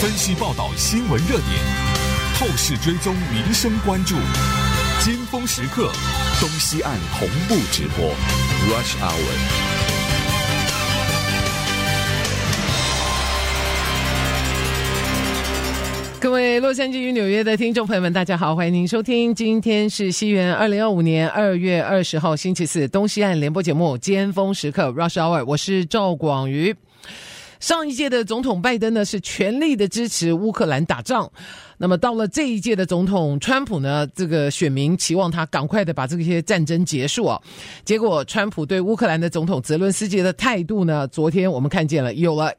分析报道新闻热点，透视追踪民生关注，尖峰时刻，东西岸同步直播 Rush Hour。 各位洛杉矶与纽约的听众朋友们，大家好，欢迎您收听，今天是西元2025年2月20号星期四，东西岸联播节目尖峰时刻 Rush Hour， 我是赵广瑜。上一届的总统拜登呢是全力的支持乌克兰打仗，那么到了这一届的总统川普呢，这个选民期望他赶快的把这些战争结束啊。结果川普对乌克兰的总统泽伦斯基的态度呢，昨天我们看见了有了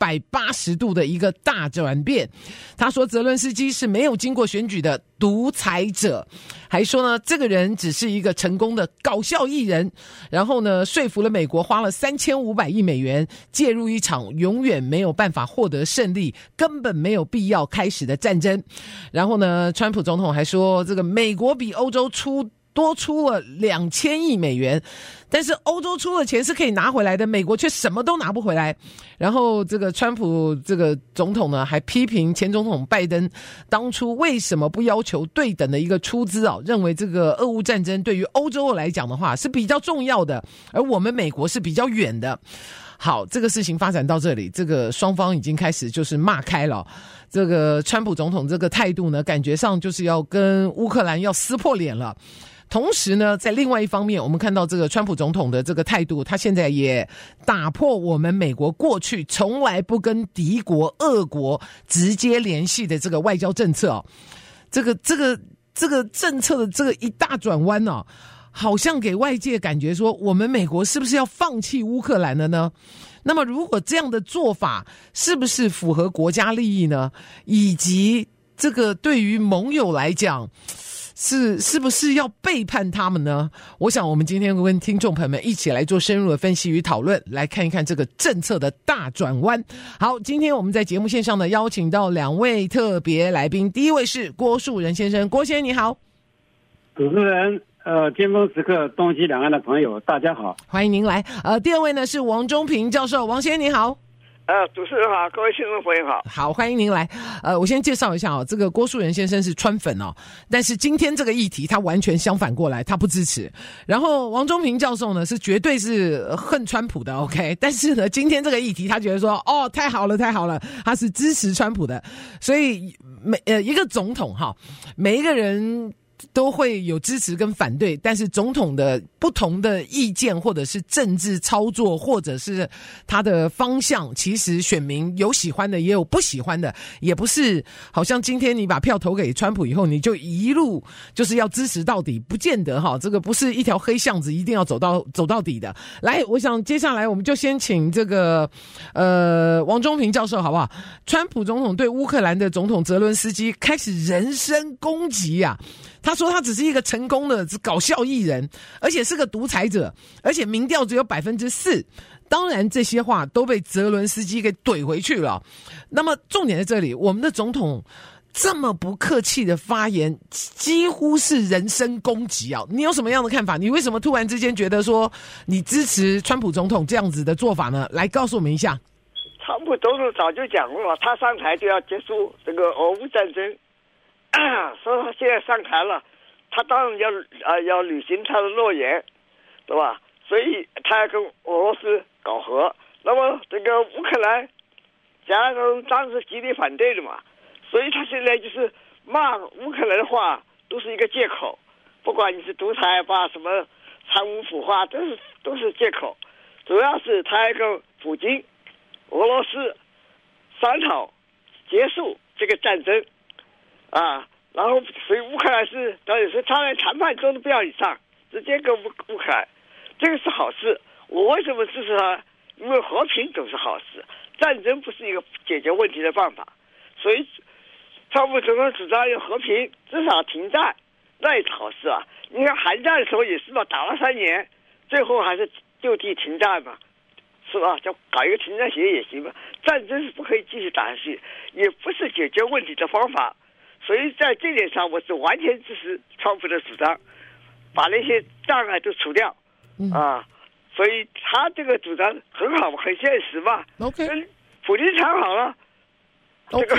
180度的一个大转变。他说泽伦斯基是没有经过选举的独裁者，还说呢这个人只是一个成功的搞笑艺人，然后呢说服了美国花了3500亿美元介入一场永远没有办法获得胜利，根本没有必要开始的战争。然后呢川普总统还说这个美国比欧洲多出了2000亿美元，但是欧洲出的钱是可以拿回来的，美国却什么都拿不回来。然后这个川普这个总统呢还批评前总统拜登当初为什么不要求对等的一个出资啊，认为这个俄乌战争对于欧洲来讲的话是比较重要的，而我们美国是比较远的。好，这个事情发展到这里，这个双方已经开始就是骂开了。这个川普总统这个态度呢，感觉上就是要跟乌克兰要撕破脸了。同时呢，在另外一方面，我们看到这个川普总统的这个态度，他现在也打破我们美国过去从来不跟敌国、俄国直接联系的这个外交政策哦。这个政策的这个一大转弯哦，好像给外界感觉说，我们美国是不是要放弃乌克兰了呢？那么如果这样的做法是不是符合国家利益呢？以及这个对于盟友来讲是不是要背叛他们呢？我想我们今天会跟听众朋友们一起来做深入的分析与讨论，来看一看这个政策的大转弯。好，今天我们在节目线上呢邀请到2位特别来宾，第一位是郭树人先生，郭先生你好。 主持人尖峰时刻东西两岸的朋友大家好， 欢迎您来。第二位呢是王中平教授，王先生你好。 主持人好，各位听众朋友好。 好，欢迎您来。我先介绍一下哦，这个郭树人先生是川粉哦，但是今天这个议题他完全相反过来，他不支持。然后王中平教授呢是绝对是恨川普的 OK， 但是呢今天这个议题他觉得说哦太好了太好了，他是支持川普的。所以一个总统哈，每一个人都会有支持跟反对，但是总统的不同的意见或者是政治操作或者是他的方向，其实选民有喜欢的也有不喜欢的，也不是好像今天你把票投给川普以后你就一路就是要支持到底，不见得哈，这个不是一条黑巷子一定要走到底的。来，我想接下来我们就先请这个王中平教授好不好？川普总统对乌克兰的总统泽伦斯基开始人身攻击啊，他说他只是一个成功的搞笑艺人，而且是个独裁者，而且民调只有 4%。 当然这些话都被泽伦斯基给怼回去了。那么重点在这里，我们的总统这么不客气的发言，几乎是人身攻击啊！你有什么样的看法？你为什么突然之间觉得说你支持川普总统这样子的做法呢？来告诉我们一下。 川普总统早就讲过了，他上台就要结束这个俄乌战争。所以他现在上台了，他当然要履行他的诺言，对吧？所以他要跟俄罗斯搞和。那么这个乌克兰加上当时极力反对的嘛，所以他现在就是骂乌克兰的话都是一个借口，不管你是独裁吧，什么贪污腐化，都是借口。主要是他要跟普京、俄罗斯商讨结束这个战争。然后所以乌克兰是当然是他在谈判中都不要你上，直接跟乌克兰，这个是好事。我为什么支持他？因为和平总是好事，战争不是一个解决问题的办法。所以川普总统主张要和平，至少停战，那也是好事啊。你看韩战的时候也是嘛，打了3年，最后还是就地停战嘛，是吧？就搞一个停战协议也行嘛。战争是不可以继续打下去，也不是解决问题的方法。所以在这点上，我是完全支持川普的主张，把那些障碍都除掉。所以他这个主张很好，很现实嘛。 OK， 跟普京谈好了，这个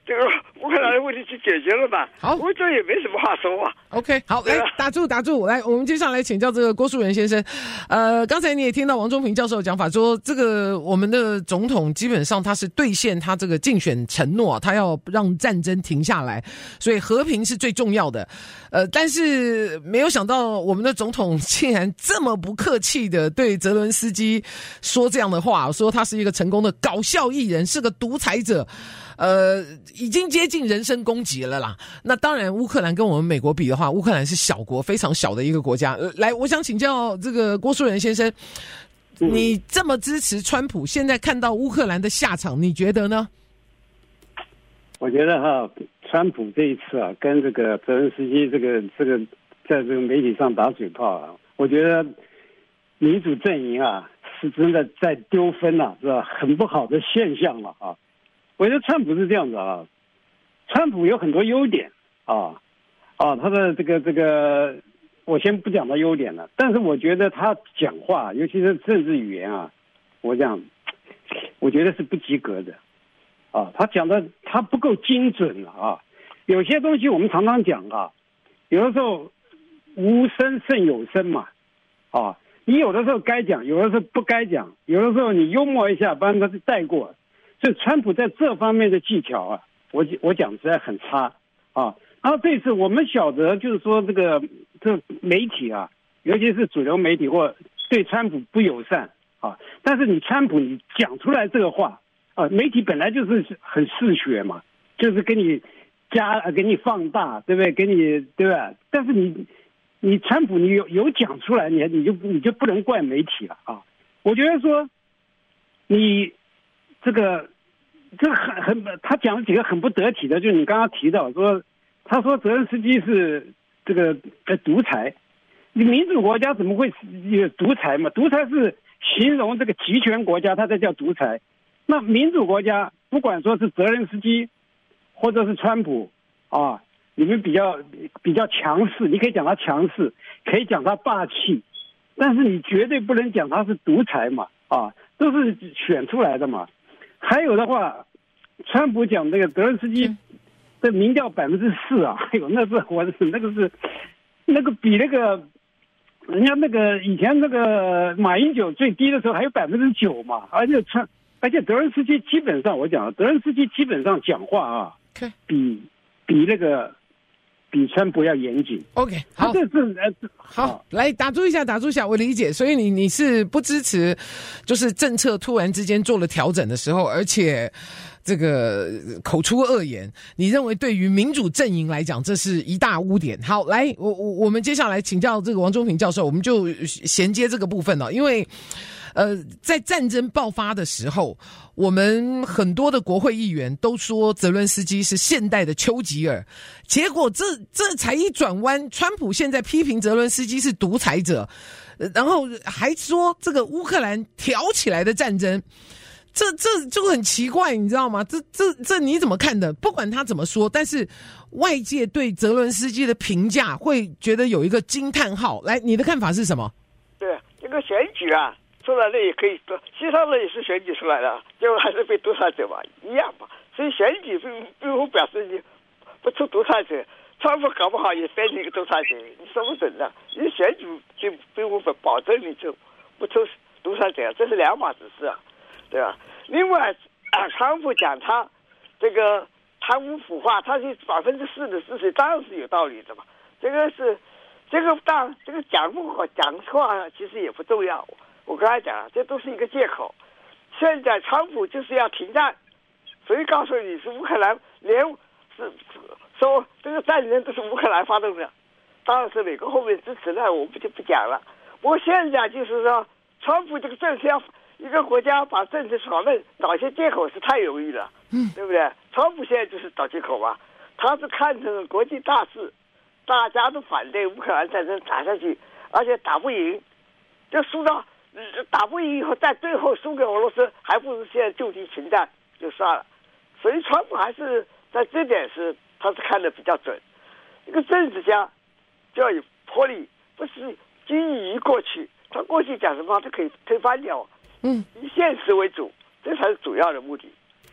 这个乌克兰的问题去解决了嘛。 好， 我这也没什么话说啊。 OK， 好，来打住，来，我们接下来请教这个郭树人先生。刚才你也听到王中平教授的讲法，说这个我们的总统基本上他是兑现他这个竞选承诺，他要让战争停下来，所以和平是最重要的。但是没有想到我们的总统竟然这么不客气的对泽伦斯基说这样的话，说他是一个成功的搞笑艺人，是个独裁者。已经接近人身攻击了啦。那当然，乌克兰跟我们美国比的话，乌克兰是小国，非常小的一个国家。来，我想请教这个郭树人先生，你这么支持川普，现在看到乌克兰的下场，你觉得呢？ 我觉得川普这一次跟这个泽连斯基这个在这个媒体上打嘴炮我觉得民主阵营是真的在丢分是吧？很不好的现象了我觉得川普是这样子川普有很多优点他的这个我先不讲他优点了，但是我觉得他讲话，尤其是政治语言我觉得是不及格的他讲的他不够精准了有些东西我们常常讲有的时候无声胜有声嘛你有的时候该讲，有的时候不该讲，有的时候你幽默一下把它带过。所以川普在这方面的技巧我讲实在很差然后这次我们晓得就是说这媒体尤其是主流媒体或对川普不友善但是你川普你讲出来这个话媒体本来就是很嗜血嘛，就是给你给你放大，对不对？给你对吧？但是你川普你有讲出来，你就不能怪媒体了我觉得说你这个他讲了几个很不得体的，就是你刚刚提到说，他说泽连斯基是这个独裁，你民主国家怎么会有独裁嘛？独裁是形容这个集权国家，它才叫独裁。那民主国家，不管说是泽连斯基或者是川普你们比较强势，你可以讲他强势，可以讲他霸气，但是你绝对不能讲他是独裁嘛都是选出来的嘛。还有的话，川普讲这个泽连斯基的民调4%哎呦，那个比那个人家那个以前那个马英九最低的时候还有9%嘛，而且泽连斯基基本上我讲泽连斯基基本上讲话比川普要严谨。 OK， 好，好，来打住一下，我理解。所以你是不支持，就是政策突然之间做了调整的时候，而且这个口出恶言，你认为对于民主阵营来讲，这是一大污点。好，来，我们接下来请教这个王中平教授，我们就衔接这个部分了，因为在战争爆发的时候，我们很多的国会议员都说泽伦斯基是现代的丘吉尔，结果这才一转弯，川普现在批评泽伦斯基是独裁者，然后还说这个乌克兰挑起来的战争，这就很奇怪，你知道吗？这你怎么看的？不管他怎么说，但是外界对泽伦斯基的评价会觉得有一个惊叹号。来，你的看法是什么？ 对，这个选举出来的也可以说，西方人也是选举出来的，结果还是被独裁者嘛，一样嘛。所以选举并不表示你不出独裁者，川普搞不好也变成一个独裁者，你说不准的。你选举并不保证你就不出独裁者，这是两码子事对吧？另外川普讲他这个贪污腐化，他是4%的事实，当然是有道理的嘛。这个讲话其实也不重要。我刚才讲这都是一个借口。现在川普就是要停战，谁告诉你是乌克兰说这个战争都是乌克兰发动的？当然是美国后面支持的，我们就不讲了。不过现在就是说，川普这个政策要一个国家把政治讨论找一些借口是太容易了，对不对？川普现在就是找借口嘛，他是看成了国际大事，大家都反对乌克兰战争打下去，而且打不赢，就输到打不赢以后，在最后输给俄罗斯，还不如现在就地停战就算了。所以川普还是在这点他是看得比较准。一个政治家就要有魄力，不是拘于过去，他过去讲什么他可以推翻掉，以现实为主，这才是主要的目的。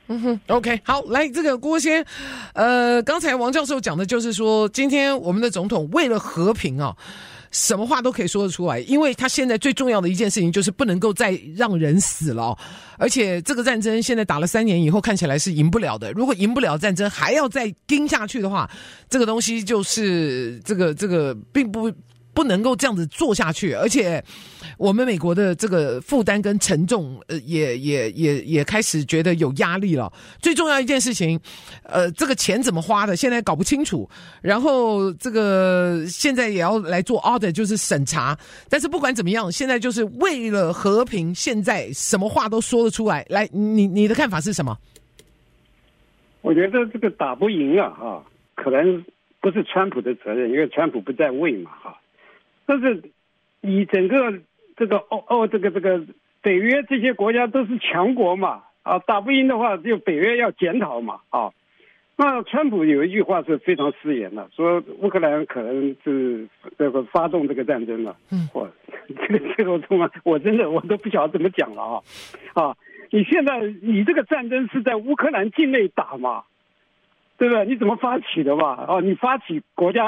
OK， 好，来这个郭先，刚才王教授讲的就是说，今天我们的总统为了和平啊，什么话都可以说得出来，因为他现在最重要的一件事情就是不能够再让人死了，而且这个战争现在打了3年以后，看起来是赢不了的。如果赢不了战争，还要再盯下去的话，这个东西就是这个并不能够这样子做下去，而且我们美国的这个负担跟沉重，也开始觉得有压力了。最重要一件事情，这个钱怎么花的，现在搞不清楚。然后这个现在也要来做 audit， 就是审查。但是不管怎么样，现在就是为了和平，现在什么话都说得出来。来，你的看法是什么？ 我觉得这个打不赢啊，可能不是川普的责任，因为川普不在位嘛，但是以整个这个北约这些国家都是强国嘛，打不赢的话，就北约要检讨嘛，那川普有一句话是非常失言的，说乌克兰可能是这个发动这个战争了。这个我真的都不晓得怎么讲了你现在你这个战争是在乌克兰境内打嘛，对不对？你怎么发起的嘛？你发起国家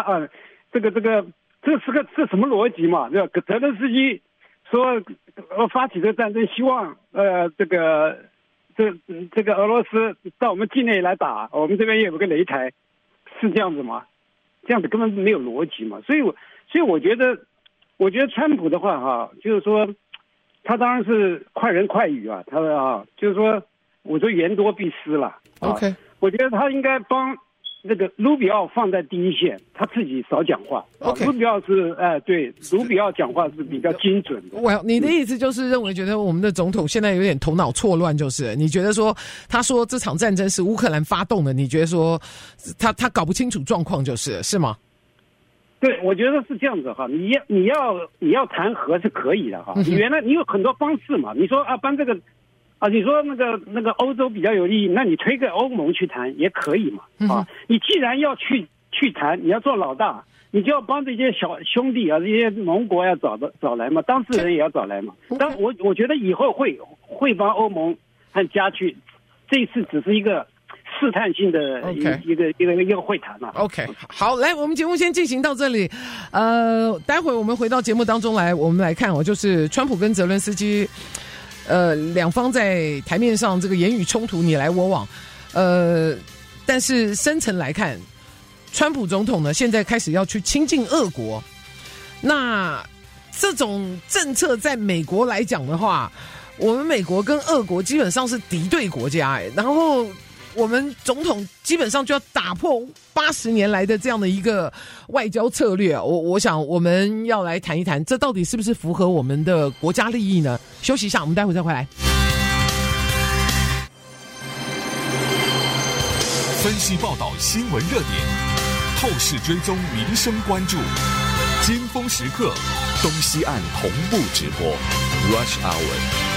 这什么逻辑嘛？对吧？泽连斯基说发起这个战争，希望这个俄罗斯到我们境内来打，我们这边也有个擂台，是这样子吗？这样子根本没有逻辑嘛。所以我觉得川普的话就是说他当然是快人快语他就是说我说言多必失了。 OK， 我觉得他应该帮那个卢比奥放在第一线，他自己少讲话。卢比奥是对，卢比奥讲话是比较精准的。 你的意思就是觉得我们的总统现在有点头脑错乱，就是你觉得说他说这场战争是乌克兰发动的，你觉得说他搞不清楚状况，是吗？ 对，我觉得是这样子你要谈和是可以的你原来你有很多方式嘛，你说帮这个。你说那个欧洲比较有利益，那你推给欧盟去谈也可以嘛。你既然要去谈，你要做老大，你就要帮这些小兄弟这些盟国要找来嘛，当事人也要找来嘛。但我觉得以后会帮欧盟和加去，这一次只是一个试探性的一个会谈嘛。 OK， 好，来，我们节目先进行到这里。待会我们回到节目当中来，我们来看就是川普跟泽伦斯基。两方在台面上这个言语冲突，你来我往，但是深层来看，川普总统呢现在开始要去亲近俄国，那这种政策在美国来讲的话，我们美国跟俄国基本上是敌对国家，然后我们总统基本上就要打破80年来的这样的一个外交策略。我想我们要来谈一谈，这到底是不是符合我们的国家利益呢？休息一下，我们待会再回来。 分析报道新闻热点，透视追踪民生关注，尖峰时刻，东西岸同步直播 Rush Hour。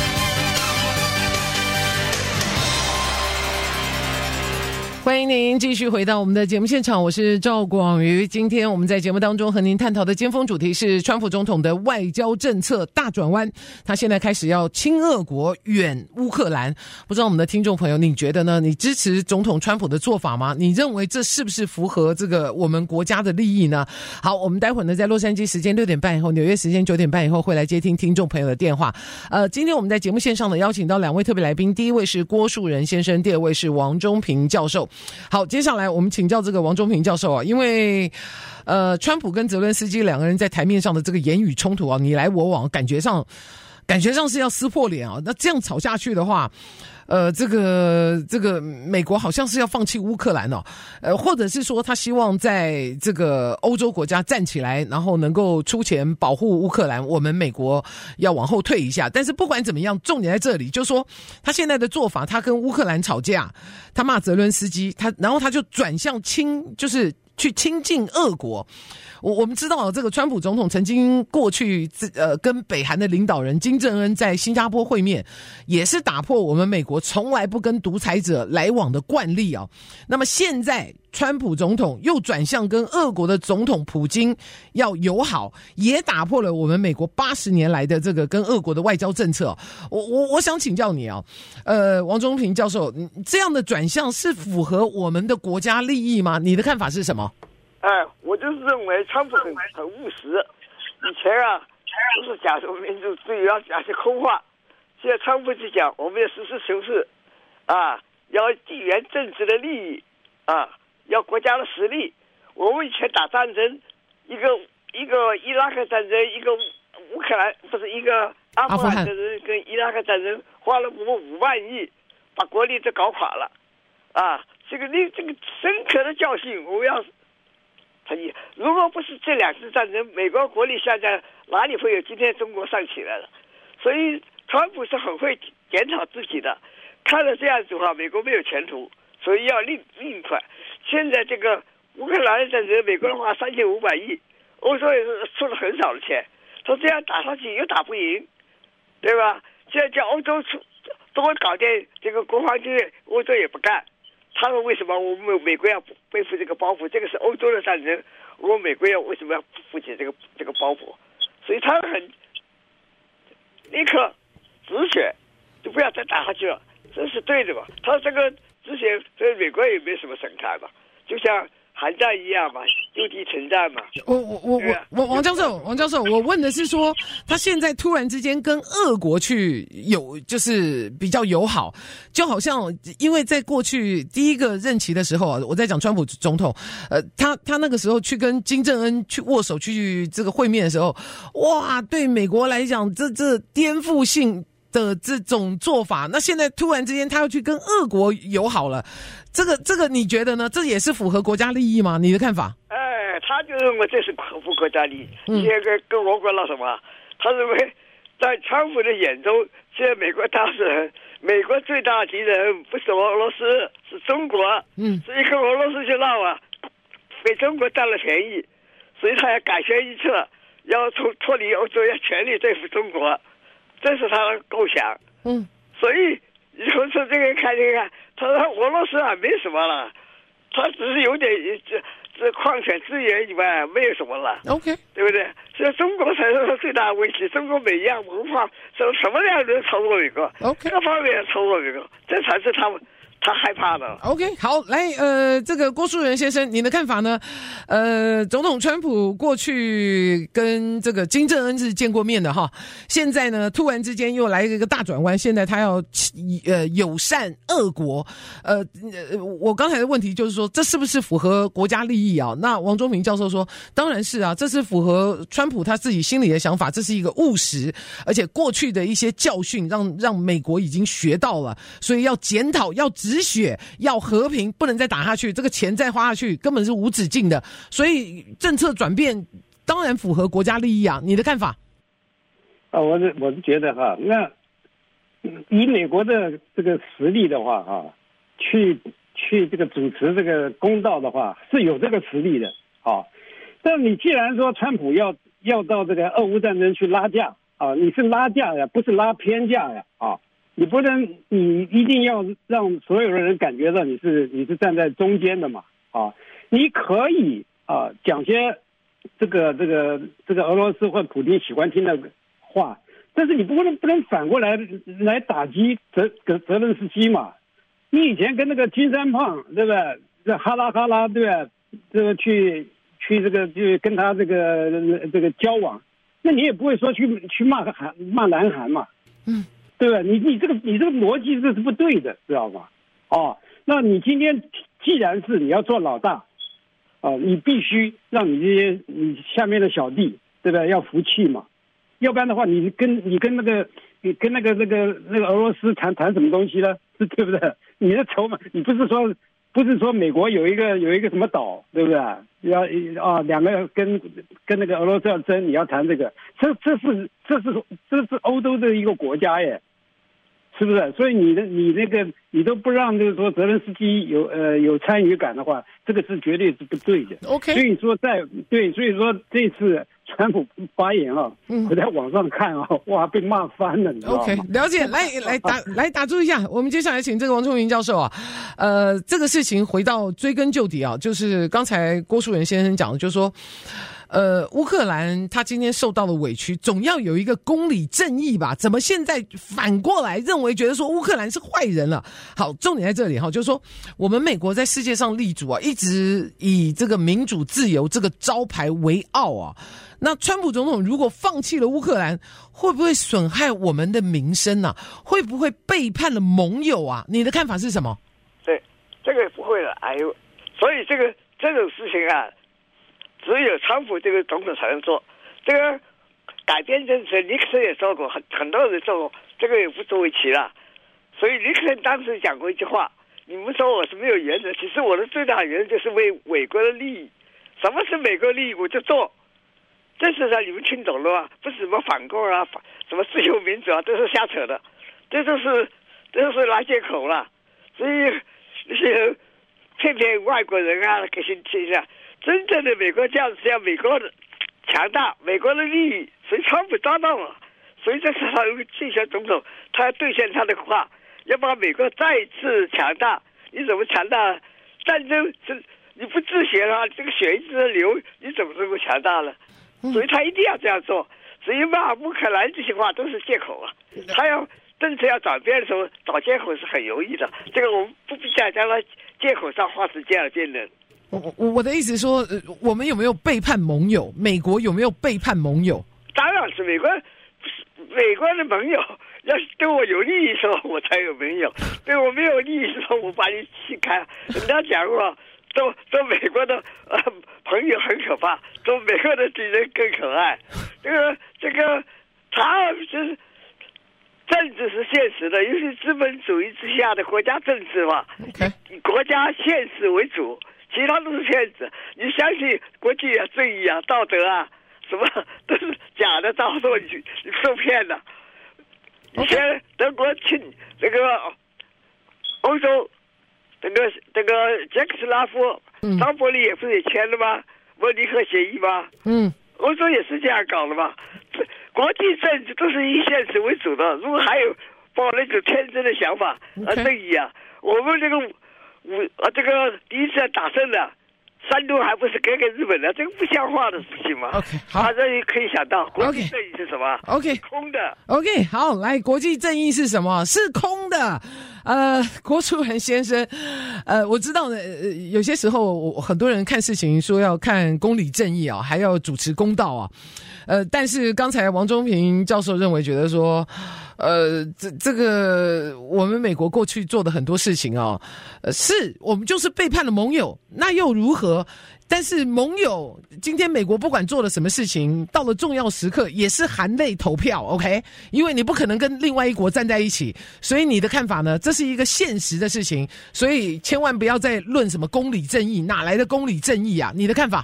欢迎您继续回到我们的节目现场，我是赵广瑜。今天我们在节目当中和您探讨的尖峰主题是川普总统的外交政策大转弯，他现在开始要亲俄国远乌克兰。不知道我们的听众朋友你觉得呢？你支持总统川普的做法吗？你认为这是不是符合这个我们国家的利益呢？好，我们待会儿呢在洛杉矶时间6点半以后，纽约时间9点半以后会来接听听众朋友的电话。今天我们在节目线上呢邀请到2位特别来宾，第一位是郭树人先生，第二位是王中平教授。好，接下来我们请教这个王中平教授因为川普跟泽伦斯基两个人在台面上的这个言语冲突你来我往，感觉上是要撕破脸那这样吵下去的话，这个美国好像是要放弃乌克兰或者是说他希望在这个欧洲国家站起来，然后能够出钱保护乌克兰，我们美国要往后退一下。但是不管怎么样，重点在这里，就是说他现在的做法，他跟乌克兰吵架，他骂泽伦斯基，然后他就转向就是去亲近俄国。我们知道这个川普总统曾经过去跟北韩的领导人金正恩在新加坡会面，也是打破我们美国从来不跟独裁者来往的惯例那么现在川普总统又转向跟俄国的总统普京要友好，也打破了我们美国80年来的这个跟俄国的外交政策。我想请教你啊，王中平教授，这样的转向是符合我们的国家利益吗？你的看法是什么？ 我就是认为川普很务实。以前都是讲什么民主自由，要讲些空话。现在川普就讲，我们要实事求是，要地缘政治的利益，要国家的实力。我们以前打战争，一个伊拉克战争，一个乌克兰不是一个阿富汗战争跟伊拉克战争，花了我们5万亿，把国力都搞垮了，这个深刻的教训，我们要。如果不是这2次战争，美国国力下降，哪里会有今天中国上起来了？所以川普是很会检讨自己的，看了这样子的话，美国没有前途，所以要另款。现在这个乌克兰的战争，美国人花3500亿，欧洲也是出了很少的钱，他这样打上去又打不赢，对吧？现在叫欧洲多搞点这个国防军，欧洲也不干。他们为什么我们美国要背负这个包袱？这个是欧洲的战争，我们美国为什么要负起这个包袱？所以他很立刻止血，就不要再打下去了，这是对的嘛？他这个止血，对美国也没什么审判嘛，就像韩战一样嘛，就地承战嘛。 王教授，我问的是说，他现在突然之间跟俄国去就是比较友好，就好像因为在过去第一个任期的时候啊，我在讲川普总统，他那个时候去跟金正恩去握手去这个会面的时候，哇，对美国来讲，这颠覆性的这种做法，那现在突然之间他要去跟俄国友好了，这个你觉得呢？这也是符合国家利益吗？你的看法？ 他就认为这是合乎国家利益。现在跟俄国闹什么？他认为在川普的眼中，现在美国当事人，美国最大的敌人不是俄罗斯，是中国。所以跟俄罗斯去闹被中国占了便宜，所以他要改弦易辙，要脱离欧洲，要全力对付中国。这是他的构想，所以你从这个看，他说俄罗斯没什么了，他只是有点这矿产资源以外没有什么了 ，OK， 对不对？所以中国才是他最大的威胁。中国每一样文化，什么样都超过美国 ，OK， 各方面超过美国，这才是他害怕的。 OK， 好，来，这个郭树人先生，您的看法呢？总统川普过去跟这个金正恩是见过面的哈，现在呢，突然之间又来一个大转弯，现在他要友善俄国。我刚才的问题就是说，这是不是符合国家利益啊？那王中平教授说，当然是啊，这是符合川普他自己心里的想法，这是一个务实，而且过去的一些教训让美国已经学到了，所以要检讨，要止血，要和平，不能再打下去，这个钱再花下去根本是无止境的，所以政策转变当然符合国家利益啊，你的看法？ 我是觉得那以美国的这个实力的话去这个主持这个公道的话是有这个实力的但你既然说川普要到这个俄乌战争去拉架你是拉架呀，不是拉偏架呀你不能，你一定要让所有的人感觉到你是站在中间的嘛你可以讲些这个俄罗斯或普丁喜欢听的话，但是你不能反过来打击泽伦斯基嘛？你以前跟那个金三胖对不对？这哈拉对不对？这个去这个就跟他这个交往，那你也不会说去骂南韩嘛？对吧？你这个逻辑这是不对的，知道吗？那你今天既然是你要做老大，你必须让你下面的小弟，对吧？要服气嘛，要不然的话，你跟那个俄罗斯谈什么东西呢？对不对？你的筹码，你不是说美国有一个什么岛，对不对？要两个跟那个俄罗斯要争，你要谈这个，这是欧洲的一个国家耶。是不是？所以你都不让就是说泽连斯基有参与感的话，这个是绝对是不对的。 OK。 所以说这次川普发言啊，我在网上看啊，哇，被骂翻了，你知道吗 ？OK， 了解。来打住一下，我们接下来请这个王聪明教授啊，这个事情回到追根究底啊，就是刚才郭树元先生讲的，就是说。乌克兰他今天受到的委屈，总要有一个公理正义吧？怎么现在反过来认为觉得说乌克兰是坏人了？好，重点在这里哈，就是说我们美国在世界上立足啊，一直以这个民主自由这个招牌为傲啊。那川普总统如果放弃了乌克兰，会不会损害我们的名声啊？会不会背叛了盟友啊？你的看法是什么？ 对，这个不会了，哎呦，所以这种事情啊。只有川普这个总统才能做，这个改变政策，尼克森也做过，很多人做过，这个也不足为奇了。所以尼克森当时讲过一句话：“你们说我是没有原则，其实我的最大原则就是为美国的利益。什么是美国利益，我就做。这是让你们听懂了吗？不是什么反共啊，什么自由民主啊，都是瞎扯的，这都是拉借口了。所以那些骗外国人啊，给心听啊。”真正的美国价值是要美国的强大，美国的利益，所以川普抓到了，所以这是他竞选总统，他要兑现他的话，要把美国再次强大。你怎么强大？战争是你不自血啊，这个血一直流，你怎么能够强大呢？所以他一定要这样做。所以骂乌克兰这些话都是借口啊，他要政策要转变的时候找借口是很容易的，这个我们不必再将他借口上花时间来辩论。 我的意思说，我们有没有背叛盟友？美国有没有背叛盟友？ 当然是美国的盟友，要是对我有利益的时候，我才有盟友；对我没有利益的时候，我把你气开。人家讲过，做美国的朋友很可怕，做美国的敌人更可爱。这个，他就是政治是现实的，尤其资本主义之下的国家政治嘛，以国家现实为主。其他都是骗子，你相信国际啊、正义啊、道德啊，什么都是假的，到时候你受骗了。以前德国侵这个欧洲，这个捷克斯拉夫、张伯苓也不是也签了吗？慕尼黑协议吗？欧洲也是这样搞的嘛。国际政治都是以现实为主的，如果还有抱那种天真的想法正义啊，我们这个第一次打胜了，山东还不是给日本的，这个不像话的事情嘛。 OK， 好， 反正可以想到国际正义是什么 ？OK， 空的。 OK， 好，来，国际正义是什么？是空的。郭树元先生，我知道呢，有些时候很多人看事情说要看公理正义啊，还要主持公道啊。但是刚才王中平教授觉得说，这个我们美国过去做的很多事情啊，是我们就是背叛了盟友，那又如何？但是盟友今天美国不管做了什么事情，到了重要时刻也是含泪投票 ，OK？ 因为你不可能跟另外一国站在一起，所以你的看法呢？这是一个现实的事情，所以千万不要再论什么公理正义，哪来的公理正义啊？你的看法？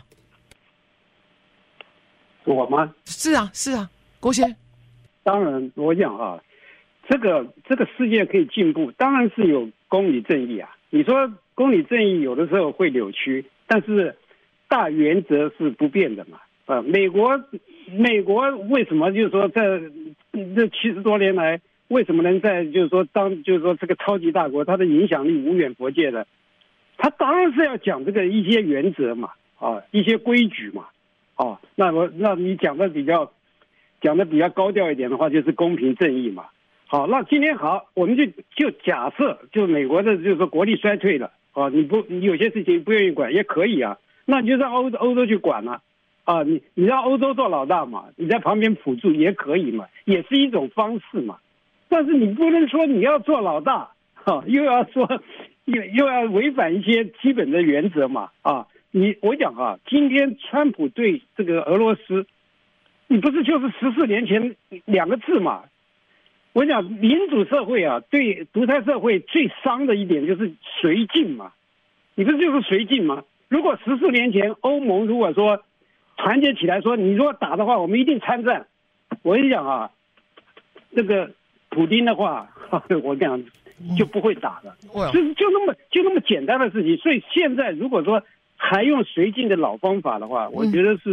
我吗？ 是啊，郭先。 当然，我讲啊，这个世界可以进步，当然是有公理正义啊。你说公理正义有的时候会扭曲，但是大原则是不变的嘛。美国为什么就是说在这70多年来，为什么能在就是说这个超级大国，它的影响力无远弗届的？它当然是要讲这个一些原则嘛，一些规矩嘛。那你讲的比较高调一点的话，就是公平正义嘛。好，那今天好，我们就假设，就美国的就是说国力衰退了你有些事情不愿意管也可以啊，那你就让欧洲去管了你让欧洲做老大嘛，你在旁边辅助也可以嘛，也是一种方式嘛。但是你不能说你要做老大又要说又要违反一些基本的原则嘛我讲今天川普对这个俄罗斯，你不是就是14年前2个字嘛？我讲民主社会对独裁社会最伤的一点就是绥靖嘛，你不是就是绥靖吗？如果14年前欧盟如果说团结起来说，你如果打的话，我们一定参战。我跟你讲这个普丁的话，我讲就不会打了，就那么简单的事情。所以现在如果说还用绥靖的老方法的话，我觉得是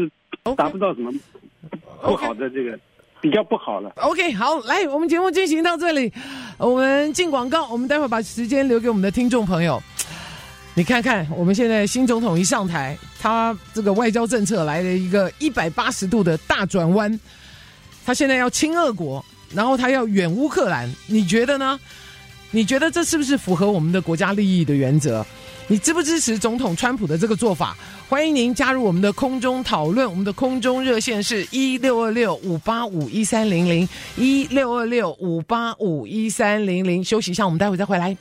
达不到什么不好的这个。比较不好了。 OK， 好，来，我们节目进行到这里，我们进广告，我们待会儿把时间留给我们的听众朋友。你看看，我们现在新总统一上台，他这个外交政策来了一个180度的大转弯，他现在要亲俄国，然后他要远乌克兰，你觉得呢？你觉得这是不是符合我们的国家利益的原则？你支不支持总统川普的这个做法？欢迎您加入我们的空中讨论，我们的空中热线是1626-585-1300 1626-585-1300。休息一下，我们待会再回来。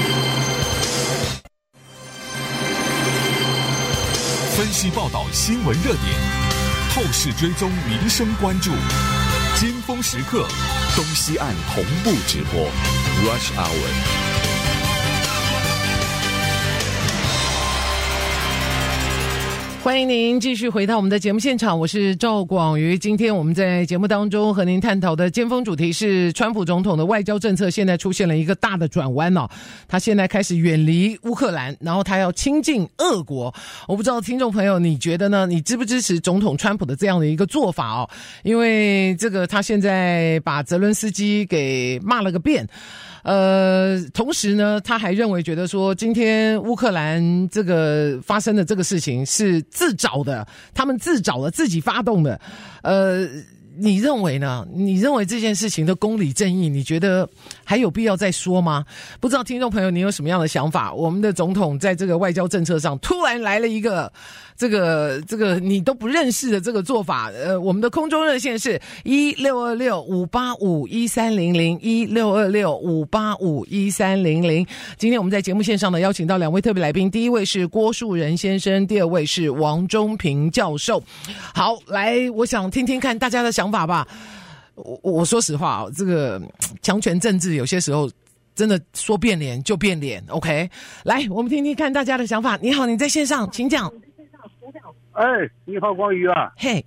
分析报道新闻热点，透视追踪民生关注，尖峰时刻，东西岸同步直播 Rush Hour。 欢迎您继续回到我们的节目现场，我是赵广瑜。今天我们在节目当中和您探讨的尖峰主题是川普总统的外交政策现在出现了一个大的转弯哦，他现在开始远离乌克兰，然后他要亲近俄国。我不知道听众朋友你觉得呢？你支不支持总统川普的这样的一个做法哦？因为这个他现在把泽伦斯基给骂了个遍。同时呢，他还觉得说，今天乌克兰这个发生的这个事情是自找的，他们自找的，自己发动的。你认为呢？你认为这件事情的公理正义，你觉得还有必要再说吗？不知道听众朋友你有什么样的想法？我们的总统在这个外交政策上突然来了一个这个你都不认识的这个做法。我们的空中热线是1626-585-1300 1626-585-1300。今天我们在节目线上呢邀请到2位特别来宾，第一位是郭树人先生，第二位是王中平教授。好，来，我想听听看大家的想法吧。我说实话，这个强权政治有些时候真的说变脸就变脸。 OK， 来，我们听听看大家的想法。你好，你在线上请讲。 哎，你好，光宇啊。 嘿，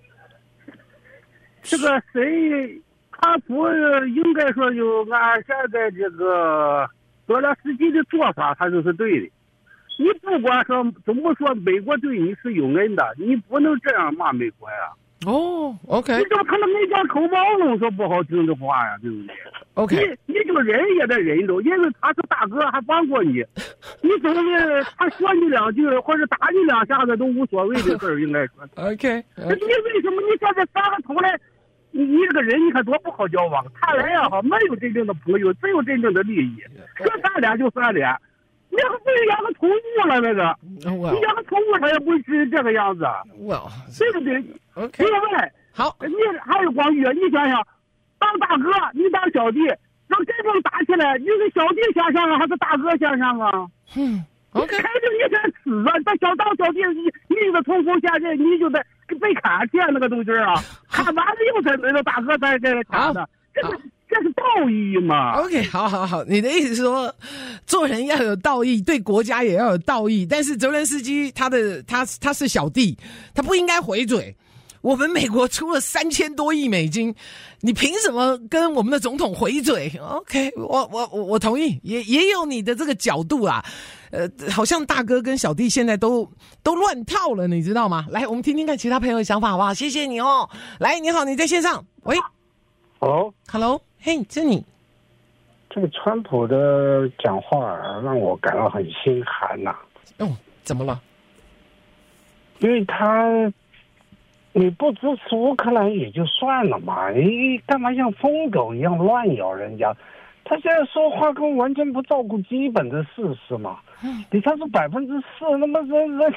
这个谁他不应该说就按现在这个泽连斯基的做法，他就是对的。你不管说怎么说，美国对你是有恩的，你不能这样骂美国呀。 哦 ，OK， 你说他们没讲口毛龙说不好听的话呀，对不对 ？OK， 你就忍也得忍着，因为他是大哥，还帮过你。你总是他说你2句或者打你2下子都无所谓的事儿，应该说。 OK， 你为什么你现在翻个头来？你这个人你看多不好交往，看来呀哈，没有真正的朋友，只有真正的利益。说翻脸就翻脸，你不是养个宠物了那个？你养个宠物它也不是这个样子，对不对？ OK， 另外， 好， 你还有光宇，你想想，当大哥，你当小弟，要真正打起来，你是小弟想上啊，还是大哥想上啊？OK， 肯定你得死啊！当小弟，你的冲锋陷阵，你就得被砍见那个东西啊！砍完了以后才轮到大哥才给他砍的，这是道义嘛 ？OK， 好，你的意思是说，做人要有道义，对国家也要有道义。但是泽连斯基他是小弟，他不应该回嘴。我们美国出了3000多亿美金，你凭什么跟我们的总统回嘴 ？OK， 我同意，也有你的这个角度啦。好像大哥跟小弟现在都乱套了，你知道吗？来，我们听听看其他朋友的想法好不好？谢谢你哦。来，你好，你在线上，喂 ，Hello， 嘿，这你。 这个川普的讲话让我感到很心寒呐。 哦，怎么了？ 因为你不支持乌克兰也就算了嘛，你干嘛像疯狗一样乱咬人家？他现在说话跟完全不照顾基本的事实嘛。你他是4%，那么人家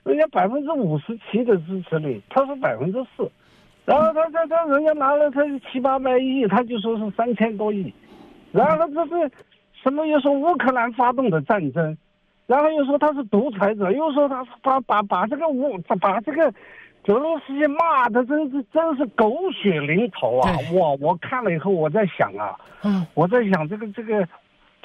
57%的支持率，他是4%，然后他人家拿了他700-800亿，他就说是3000多亿，然后这是什么？又说乌克兰发动的战争，然后又说他是独裁者，又说他把这个泽连斯基骂的真是狗血淋头啊！我看了以后，我在想啊，我在想这个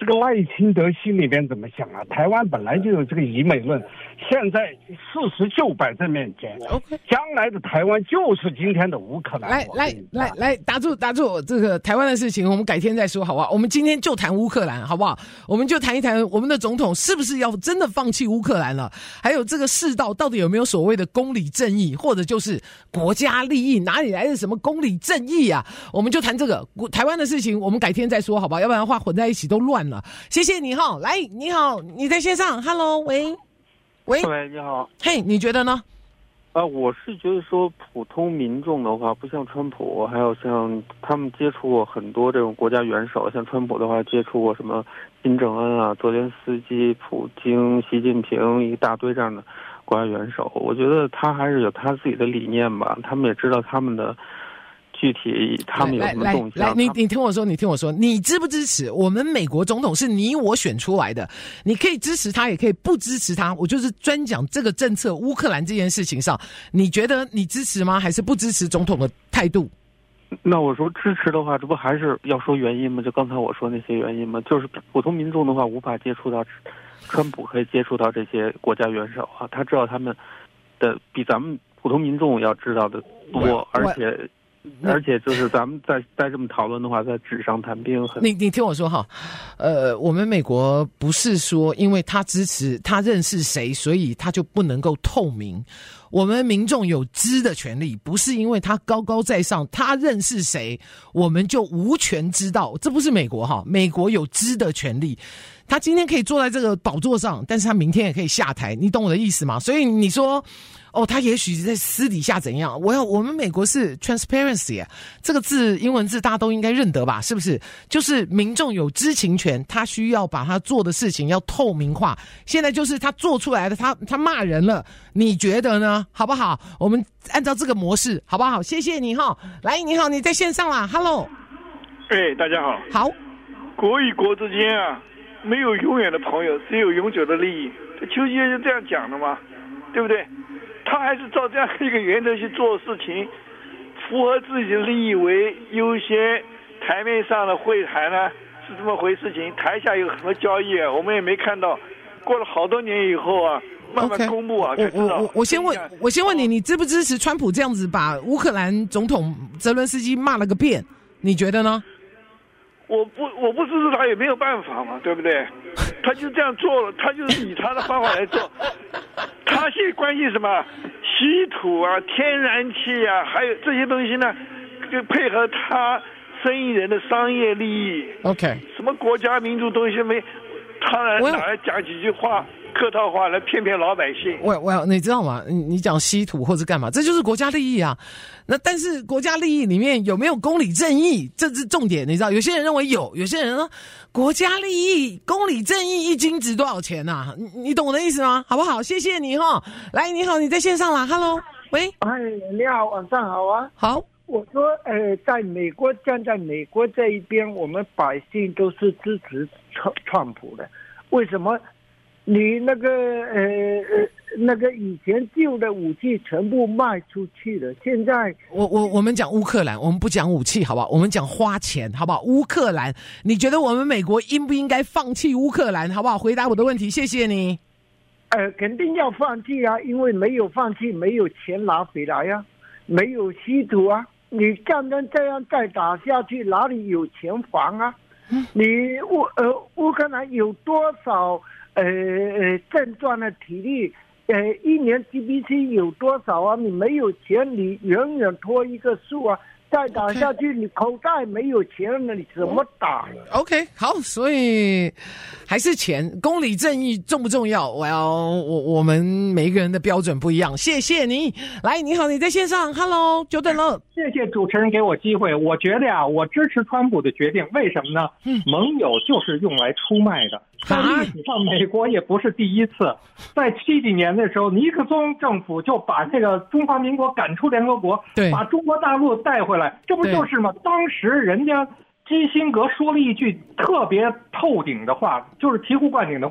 这个赖清德心里边怎么想啊？台湾本来就有这个以美论，现在事实就摆在面前。 OK， 将来的台湾就是今天的乌克兰。 来，打住！这个台湾的事情，我们改天再说，好不好？我们今天就谈乌克兰，好不好？我们就谈一谈我们的总统是不是要真的放弃乌克兰了？还有这个世道到底有没有所谓的公理正义，或者就是国家利益？哪里来的什么公理正义啊？我们就谈这个台湾的事情，我们改天再说，好不好？要不然的话混在一起都乱了。谢谢你哈，来，你好，你在线上 ，Hello， 喂， 你好， 嘿，你觉得呢？ 我是觉得说，普通民众的话，不像川普，还有像他们接触过很多这种国家元首，像川普的话，接触过什么金正恩啊、泽连斯基、普京、习近平一大堆这样的国家元首。我觉得他还是有他自己的理念吧，他们也知道他们的具体他们有什么动向。 来，你听我说，你支不支持？我们美国总统是你我选出来的，你可以支持他，也可以不支持他。我就是专讲这个政策，乌克兰这件事情上，你觉得你支持吗？还是不支持总统的态度？ 那我说支持的话，这不还是要说原因吗？就刚才我说那些原因吗？就是普通民众的话无法接触到川普，可以接触到这些国家元首啊，他知道他们的比咱们普通民众要知道的多，而且就是咱们再这么讨论的话，在纸上谈兵。 你听我说哈，我们美国不是说因为他支持他认识谁，所以他就不能够透明。我们民众有知的权利，不是因为他高高在上，他认识谁，我们就无权知道。这不是美国哈，美国有知的权利。他今天可以坐在这个宝座上，但是他明天也可以下台，你懂我的意思吗？所以你说，他也许在私底下怎样？我们美国是 transparency 这个字，英文字大家都应该认得吧？是不是？就是民众有知情权，他需要把他做的事情要透明化。现在就是他做出来的，他骂人了，你觉得呢？好不好？我们按照这个模式，好不好？谢谢你哈。来，你好，你在线上啦 ，Hello。 大家好。 好。 国与国之间啊，没有永远的朋友，只有永久的利益。丘吉尔就这样讲的嘛，对不对？他还是照这样一个原则去做事情，符合自己的利益为优先。台面上的会谈呢是这么回事情，台下有什么交易啊，我们也没看到。过了好多年以后啊，慢慢公布啊，才知道。 我先问你，你支不支持川普这样子把乌克兰总统泽伦斯基骂了个遍？你觉得呢？ 我不支持他也没有办法嘛，对不对？他就这样做了，他就是以他的方法来做。他现在关心什么？稀土啊、天然气啊，还有这些东西呢，就配合他生意人的商业利益。 OK。 什么国家民族东西没？他哪来讲几句话？客套话来骗老百姓。 你知道吗？你讲稀土或者干嘛，这就是国家利益啊。那但是国家利益里面有没有公理正义，这是重点。你知道，有些人认为有些人说国家利益、公理正义一斤值多少钱啊？你懂我的意思吗？好不好？谢谢你哈。来，你好，你在线上啦 ，Hello， 喂， 你好，晚上好啊。 好， 我说，在美国站在美国这一边，我们百姓都是支持川普的，为什么？你那个以前旧的武器全部卖出去了，现在我们讲乌克兰，我们不讲武器好不好？我们讲花钱好不好？乌克兰，你觉得我们美国应不应该放弃乌克兰好不好？回答我的问题，谢谢你。 肯定要放弃啊，因为没有放弃，没有钱拿回来啊，没有稀土啊，你战争这样再打下去，哪里有钱还啊？你乌克兰有多少？正赚的体力，一年 GDP 有多少啊？你没有钱，你远远拖一个数啊！再打下去，你口袋没有钱了，你怎么打 ？OK， 好，所以还是钱，公理正义重不重要？我们每一个人的标准不一样。谢谢你，来，你好，你在线上 ，Hello， 久等了。 谢谢主持人给我机会。我觉得呀，我支持川普的决定，为什么呢？盟友就是用来出卖的。在历史上，美国也不是第一次。在70几年的时候，尼克松政府就把这个中华民国赶出联合国，把中国大陆带回来，这不就是吗？当时人家基辛格说了一句特别透顶的话，就是醍醐灌顶的话。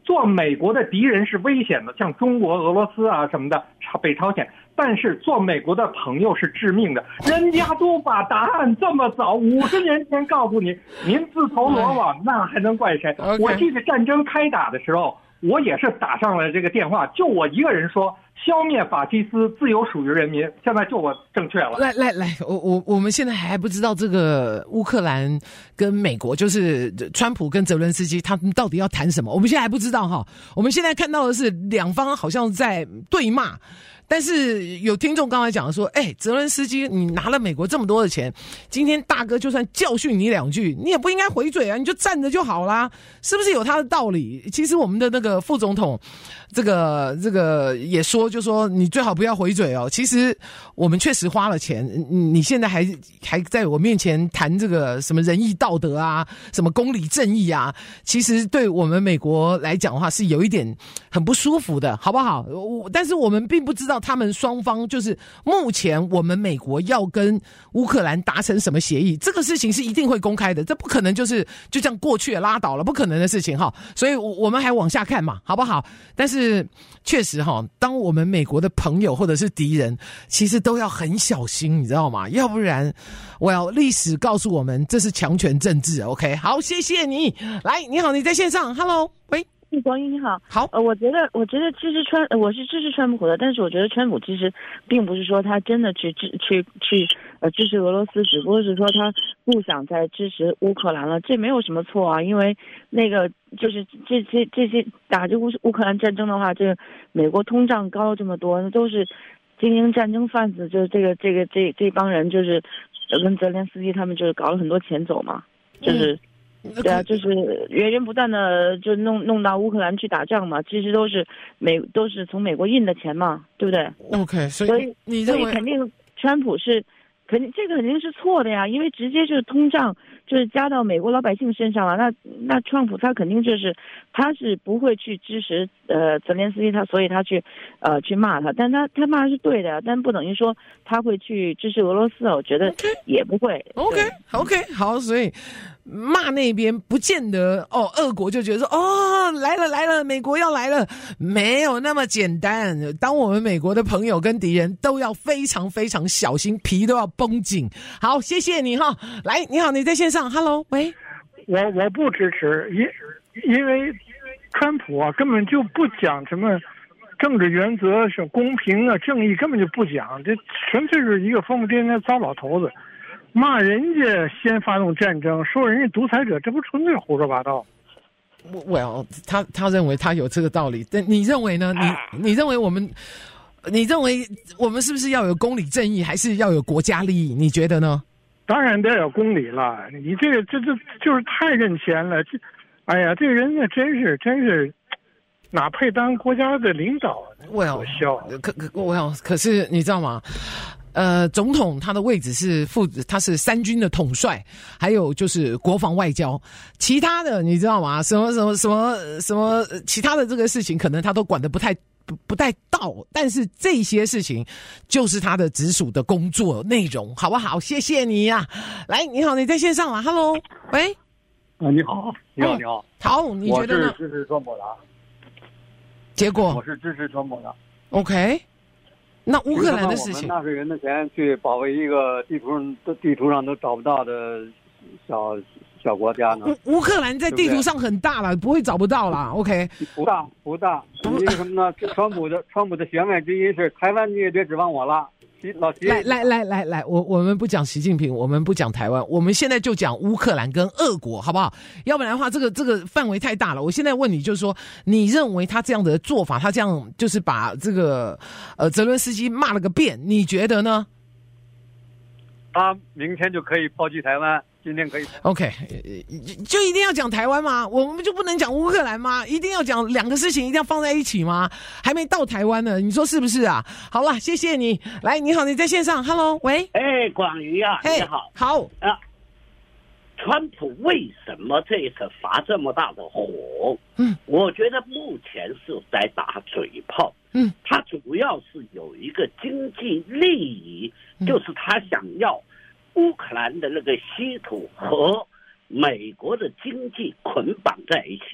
做美国的敌人是危险的，像中国、俄罗斯啊什么的，北朝鲜。但是做美国的朋友是致命的，人家都把答案这么早50年前告诉你，您自投罗网，那还能怪谁？我记得战争开打的时候，我也是打上了这个电话，就我一个人说消灭法西斯，自由属于人民。现在就我正确了。 来，我们现在还不知道这个乌克兰跟美国，就是川普跟泽伦斯基他们到底要谈什么，我们现在还不知道哈。我们现在看到的是两方好像在对骂。但是有听众刚才讲说，泽伦斯基，你拿了美国这么多的钱，今天大哥就算教训你2句，你也不应该回嘴啊，你就站着就好啦，是不是有他的道理？其实我们的那个副总统，这个也说，就说你最好不要回嘴哦。其实我们确实花了钱，你现在还在我面前谈这个什么仁义道德啊，什么公理正义啊，其实对我们美国来讲的话是有一点很不舒服的，好不好？但是我们并不知道他们双方就是目前我们美国要跟乌克兰达成什么协议，这个事情是一定会公开的，这不可能就这样过去拉倒了，不可能的事情哈。所以我们还往下看嘛，好不好？但是确实哈，当我们美国的朋友或者是敌人，其实都要很小心，你知道吗？要不然历史告诉我们这是强权政治。 OK， 好，谢谢你。来，你好，你在线上 Hello， 喂， 光宇你好。 好， 我觉得我是支持川普的，但是我觉得川普其实并不是说他真的去支持俄罗斯，只不过是说他不想再支持乌克兰了，这没有什么错啊，因为那个就是这些打这乌克兰战争的话，这个美国通胀高了这么多，那都是经营战争贩子，就是这帮人就是跟泽连斯基他们就是搞了很多钱走嘛，就是。对啊，就是源源不断的就弄到乌克兰去打仗嘛，其实都是从美国印的钱嘛，对不对 ？OK， 所以你认为肯定川普是这个肯定是错的呀，因为直接就是通胀就是加到美国老百姓身上了，那川普他肯定他是不会去支持泽连斯基，所以他去骂他，但他骂是对的，但不等于说他会去支持俄罗斯，我觉得也不会。 OK， 好，所以骂那边不见得俄国就觉得说来了，美国要来了，没有那么简单。当我们美国的朋友跟敌人都要非常非常小心，皮都要绷紧。好，谢谢你哈。来，你好，你在线上 ，Hello， 喂， 我不支持，因为川普啊根本就不讲什么政治原则，是公平啊正义，根本就不讲，这纯粹是一个疯疯癫癫糟老头子。骂人家先发动战争，说人家独裁者，这不纯粹胡说八道。 他认为他有这个道理，但你认为呢？你认为我们是不是要有公理正义，还是要有国家利益？你觉得呢？ 当然得有公理了，你这就是太认钱了。这个人呢，真是哪配当国家的领导？可笑。 可是你知道吗？总统他的位置他是三军的统帅，还有就是国防外交，其他的你知道吗？什么其他的这个事情，可能他都管得不太到，但是这些事情就是他的直属的工作内容，好不好？谢谢你呀。来，你好，你在线上了 ，Hello， 喂， 你好， 好，你觉得呢？ 我是支持川普的， 结果我是支持川普的。 OK。那乌克兰的事情， 我们纳税人的钱去保卫一个地图上都找不到的小国家呢？ 乌克兰在地图上很大了，不会找不到啦。OK， 不大。因为什么呢？川普的弦外之音是台湾，你也别指望我了。老习， 来，我们不讲习近平，我们不讲台湾，我们现在就讲乌克兰跟俄国，好不好？要不然的话，这个范围太大了。我现在问你，就是说，你认为他这样的做法，他这样就是把这个泽伦斯基骂了个遍，你觉得呢？ 他明天就可以抛弃台湾，今天可以。 OK， 就一定要讲台湾吗？我们就不能讲乌克兰吗？一定要讲两个事情，一定要放在一起吗？还没到台湾呢，你说是不是啊？好了，谢谢你。来，你好，你在线上 ，Hello， 喂。 广瑜啊，你好。 好啊。川普为什么这一次发这么大的火？我觉得目前是在打嘴炮。他主要是有一个经济利益，就是他想要乌克兰的那个稀土和美国的经济捆绑在一起，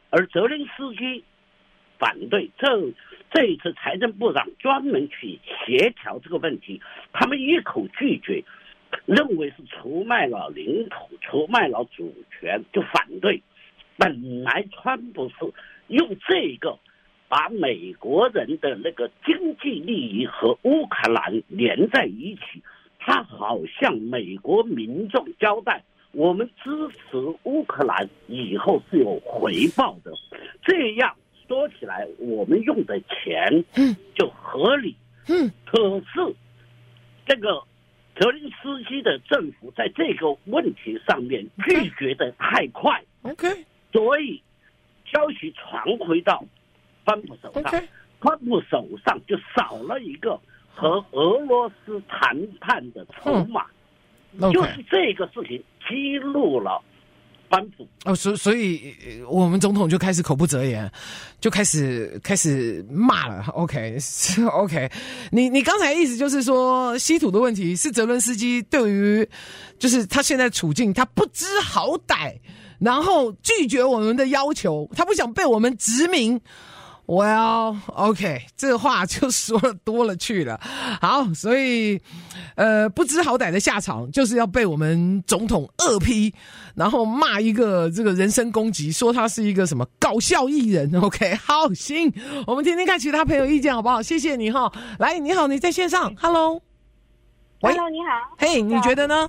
而泽连斯基反对，这一次财政部长专门去协调这个问题，他们一口拒绝，认为是出卖了领土、出卖了主权，就反对。本来川普是用这个把美国人的那个经济利益和乌克兰连在一起，他好向美国民众交代，我们支持乌克兰以后是有回报的，这样说起来我们用的钱就合理。可是这个泽连斯基的政府在这个问题上面拒绝的太快，所以消息传回到川普手上，川普手上就少了一个和俄罗斯谈判的筹码，就是这个事情激怒了川普。 所以我们总统就开始口不择言，就开始骂了。OK， 你刚才意思就是说，稀土的问题是泽伦斯基对于就是他现在处境，他不知好歹，然后拒绝我们的要求，他不想被我们殖民。Well, OK， 这个话就说了多了去了。好，所以不知好歹的下场就是要被我们总统恶批，然后骂一个这个人身攻击，说他是一个什么搞笑艺人。OK， 好，行，我们听听看其他朋友意见好不好？谢谢你哈。来，你好，你在线上 ，Hello， 喂 ，Hello， 你好， 嘿，你觉得呢？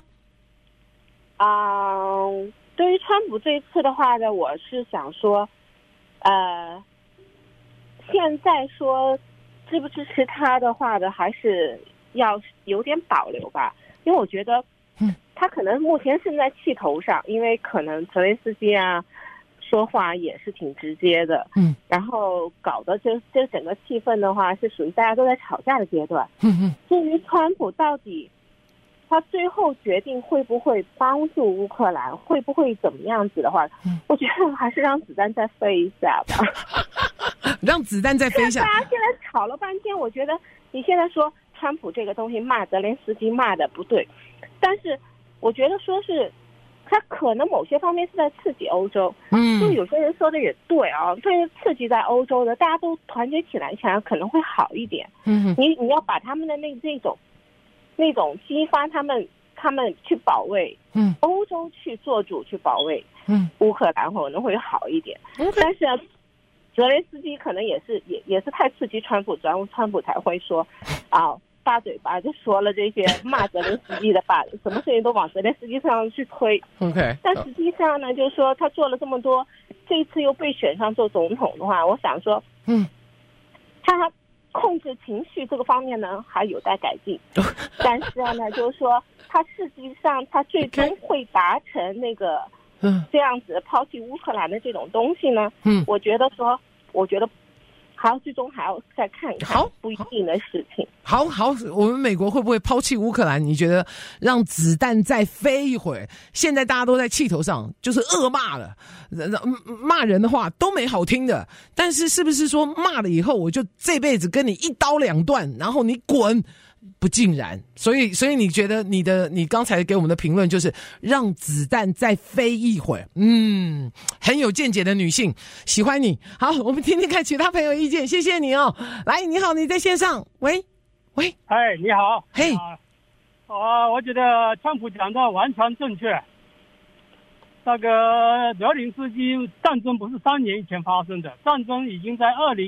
对于川普这一次的话呢，我是想说，现在说支不支持他的话呢，还是要有点保留吧，因为我觉得，他可能目前是在气头上，因为可能泽连斯基啊说话也是挺直接的，然后搞的这整个气氛的话是属于大家都在吵架的阶段。至于川普到底他最后决定会不会帮助乌克兰，会不会怎么样子的话，我觉得还是让子弹再飞一下吧。 让子弹再飞一下。 大家现在吵了半天，我觉得你现在说川普这个东西骂泽连斯基骂的不对，但是我觉得说是他可能某些方面是在刺激欧洲。就有些人说的也对啊，对刺激在欧洲的，大家都团结起来，想可能会好一点。你要把他们的那种激发他们去保卫，欧洲去做主去保卫，乌克兰可能会好一点。但是泽连斯基可能也是太刺激川普，川普才会说大嘴巴就说了这些骂泽连斯基的话，什么事情都往泽连斯基身上去推。但实际上呢，就是说他做了这么多，这一次又被选上做总统的话，我想说，他控制情绪这个方面呢还有待改进，但是呢，就是说他实际上他最终会达成那个这样子抛弃乌克兰的这种东西呢，我觉得最终还要再看一看，不一定的事情。 好，我们美国会不会抛弃乌克兰？你觉得让子弹再飞一会儿？现在大家都在气头上，就是恶骂了，骂人的话都没好听的。但是是不是说骂了以后，我就这辈子跟你一刀两断，然后你滚？不尽然，所以你觉得你刚才给我们的评论就是让子弹再飞一会儿，很有见解的女性，喜欢你。好，我们听听看其他朋友意见，谢谢你哦。来，你好，你在线上，喂， 哎，你好， 嘿， 我觉得川普讲的完全正确。那个泽连斯基战争不是3年以前发生的，战争已经在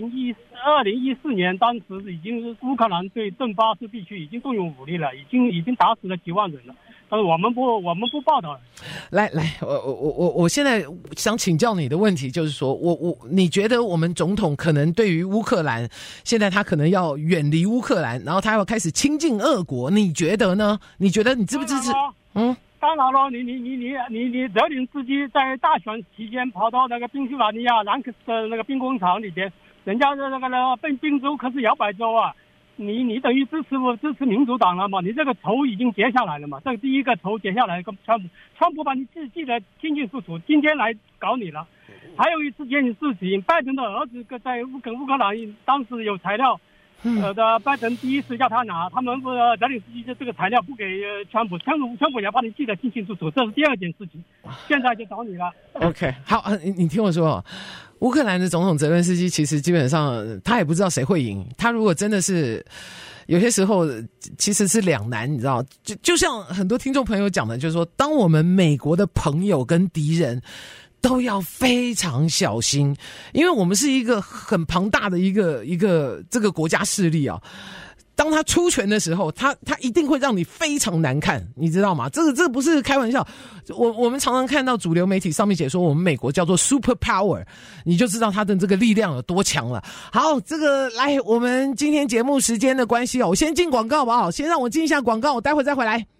2014年，当时已经乌克兰对顿巴斯地区已经动用武力了，已经打死了几万人了，但是我们不报道。 来，我现在想请教你的问题就是说，你觉得我们总统可能对于乌克兰，现在他可能要远离乌克兰，然后他要开始亲近俄国，你觉得呢？你觉得你支不支持？ 当然了，你泽连斯基在大选期间跑到那个宾夕法尼亚兰克斯的那个兵工厂里边，人家的那个宾州可是摇摆州啊，你等于支持民主党了嘛？你这个仇已经结下来了嘛？这个第一个仇结下来，跟川普把你记得清清楚楚，今天来搞你了。还有一件事情，拜登的儿子在跟乌克兰当时有材料， 拜登第一次叫他拿，他们泽连斯基这个材料不给川普也把你记得清清楚楚，这是第二件事情。现在就找你了。 OK， 好，你听我说，乌克兰的总统泽连斯基其实基本上他也不知道谁会赢，他如果真的是有些时候其实是两难，你知道，就像很多听众朋友讲的，就是说，当我们美国的朋友跟敌人都要非常小心，因为我们是一个很庞大的一个这个国家势力啊。当他出拳的时候，他一定会让你非常难看，你知道吗？这不是开玩笑。我们常常看到主流媒体上面写说我们美国叫做 super power， 你就知道他的这个力量有多强了。好，这个来，我们今天节目时间的关系我先进广告好不好？先让我进一下广告，我待会再回来。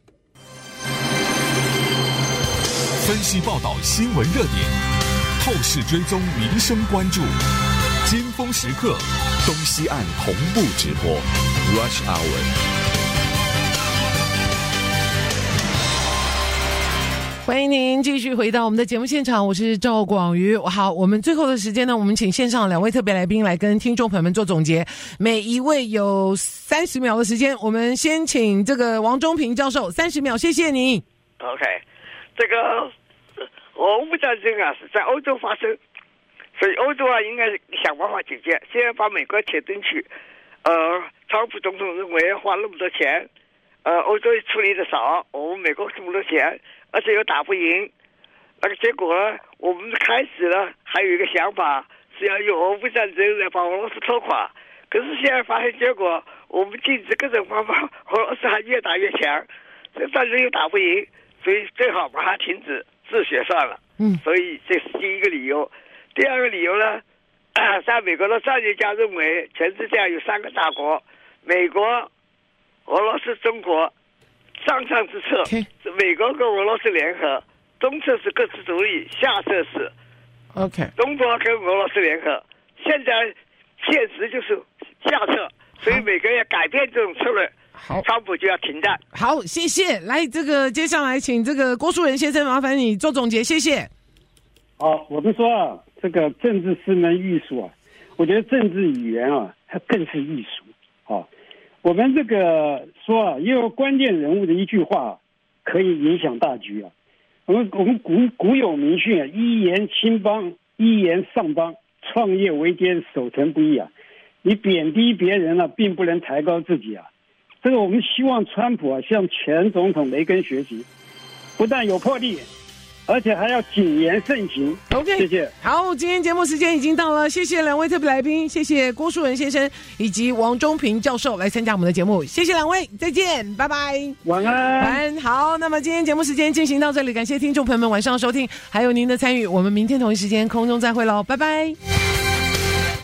分析报道新闻热点，透视追踪民生关注，尖峰时刻，东西岸同步直播 Rush Hour。 欢迎您继续回到我们的节目现场，我是赵广瑜。好，我们最后的时间呢，我们请线上2位特别来宾来跟听众朋友们做总结，每一位有30秒的时间。我们先请这个王中平教授30秒，谢谢你。 OK， 这个俄乌战争啊是在欧洲发生，所以欧洲啊应该想办法解决。现在把美国铁进去，川普总统认为花那么多钱，欧洲处理的少，我们美国这么多钱，而且又打不赢，那个结果呢，我们开始呢还有一个想法是要用俄乌战争来把俄罗斯拖垮，可是现在发现结果，我们禁止各种方法，俄罗斯还越打越强，这战争又打不赢。所以最好把它停止止血算了。所以这是第一个理由。第二个理由呢，在美国的战略家认为，全世界有3个大国，美国、俄罗斯、中国，上上之策是美国跟俄罗斯联合，中策是各自独立，下策是 OK 中国跟俄罗斯联合。现在现实就是下策，所以美国要改变这种策略。 好， 川普就要停战。 好，谢谢。来，这个接下来请这个郭树人先生，麻烦你做总结，谢谢。 好，我们说啊，这个政治是门艺术啊，我觉得政治语言啊，它更是艺术啊。我们这个说啊，也有关键人物的一句话可以影响大局啊。我们古有名训啊，一言兴邦，一言丧邦，创业维艰，守成不易啊。你贬低别人啊，并不能抬高自己啊。这个我们希望川普啊向前总统雷根学习，不但有魄力，而且还要谨言慎行。 OK， 谢谢。 好，今天节目时间已经到了，谢谢2位特别来宾，谢谢郭树人先生以及王中平教授来参加我们的节目，谢谢2位，再见，拜拜， 晚安。 晚安。好，那么今天节目时间进行到这里，感谢听众朋友们晚上收听，还有您的参与，我们明天同一时间空中再会喽，拜拜。